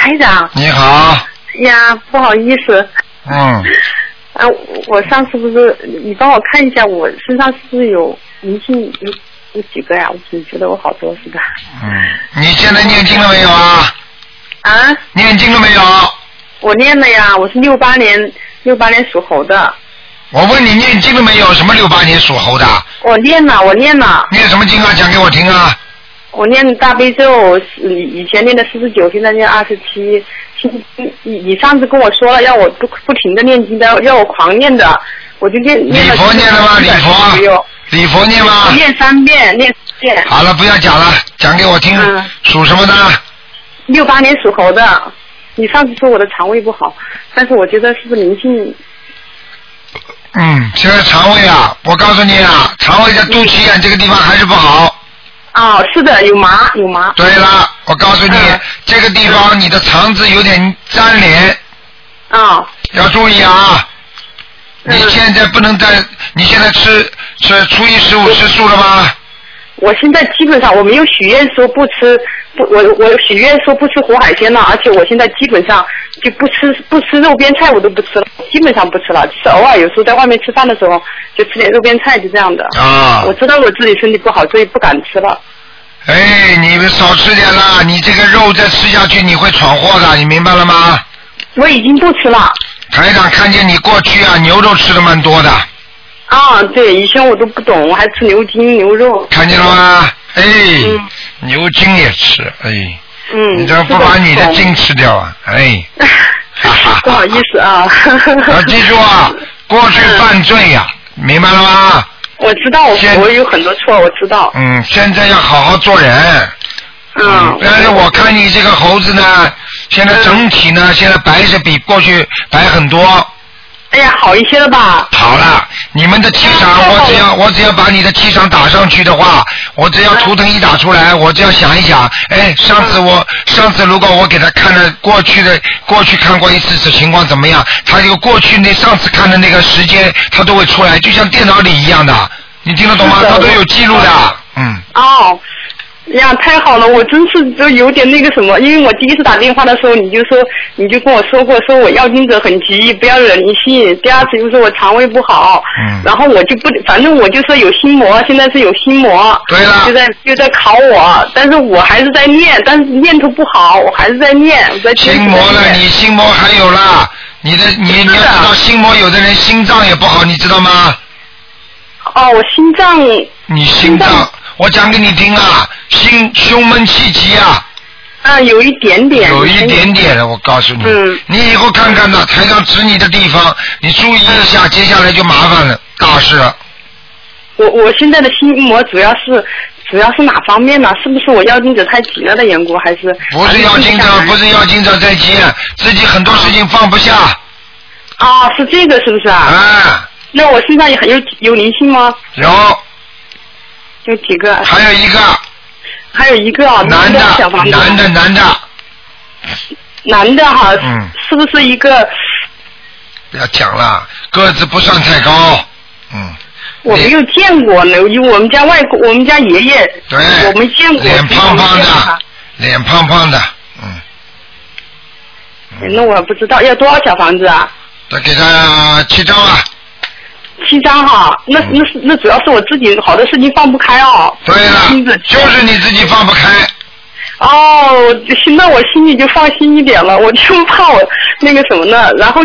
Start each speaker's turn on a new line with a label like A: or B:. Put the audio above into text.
A: 台长。
B: 你好。
A: 呀，不好意思。我上次不是你帮我看一下，我身上是不是有灵性有几个呀？我怎么觉得我好多似的。
B: 你现在念经了没有啊？念经了没有？
A: 我念了呀，我是68年属猴的。
B: 我问你念经了没有？什么68年属猴的？
A: 我念了。
B: 念什么经啊？讲给我听啊。
A: 我念大悲咒，以前念的49，现在念27。你上次跟我说了，要我不停的念经的，要我狂念的，我就念了。
B: 礼佛念了吗？礼佛念吗？
A: 念3遍。
B: 好了，不要讲了，讲给我听。属什么的
A: ？68年属猴的。你上次说我的肠胃不好，但是我觉得是不是灵性？
B: 现在肠胃啊，我告诉你啊，肠胃在肚脐眼这个地方还是不好。
A: 是的，有麻。
B: 对了，我告诉你，这个地方你的肠子有点粘连。要注意啊！你现在不能你现在吃初一15吃素了吗？
A: 我现在基本上我没有许愿说不吃，我许愿说不吃活海鲜了，而且我现在基本上就不吃肉边菜，我都不吃了，基本上不吃了，就是偶尔有时候在外面吃饭的时候就吃点肉边菜，就这样的。我知道我自己身体不好，所以不敢吃了。
B: 你们少吃点啦，你这个肉再吃下去你会闯祸的，你明白了吗？
A: 我已经不吃了。
B: 台长看见你过去啊牛肉吃的蛮多的。
A: 对，以前我都不懂，我还吃牛筋牛肉。
B: 看见了吗？牛筋也吃，你怎么不把你的筋吃掉啊？
A: 不好意思啊。
B: 要记住啊，过去犯罪呀，明白了吗？
A: 我知道，我有很多错，我知道。
B: 现在要好好做人。但是我看你这个猴子呢，现在整体呢，现在白是比过去白很多。
A: 好一些了吧？
B: 好了，你们的气场，我只要把你的气场打上去的话，我只要图腾一打出来，我只要想一想，上次如果我给他看了过去看过一次这情况怎么样，他这个过去上次看的那个时间，他都会出来，就像电脑里一样的，你听得懂吗？他都有记录的。
A: 太好了，我真是就有点那个什么，因为我第一次打电话的时候，你就跟我说过，说我要经者很急，不要惹灵性。第二次又说我肠胃不好，然后我就反正我就说有心魔，现在是有心魔，
B: 对了，
A: 就在考我，但是我还是在念，但是念头不好，我还是在念。
B: 心魔了，你心魔还有啦，你要知道心魔有的人心脏也不好，你知道吗？
A: 我心脏。
B: 你心脏。我讲给你听啊，胸闷气急啊。
A: 有一点点。
B: 有一点点的，我告诉你。你以后看看呢，台上指你的地方，你注意一下，接下来就麻烦了，大事了。
A: 我现在的心魔主要是哪方面呢？是不是我要经者太急了的缘故，还是？不是要
B: 经者在急，自己很多事情放不下。
A: 是这个是不是啊？那我身上有灵性吗？有几个？
B: 还有一个
A: 男的小房子。男的哈，是不是一个？
B: 不要讲了，个子不算太高。
A: 我没有见过呢，因为我们家爷爷，
B: 对，
A: 我没见过。
B: 脸胖胖的，
A: 那我不知道要多少小房子啊？
B: 再给他7张啊。
A: 7张哈，那主要是我自己好多事情放不开
B: 对了，就是你自己放不开。
A: 那我心里就放心一点了，我就怕我那个什么呢，然后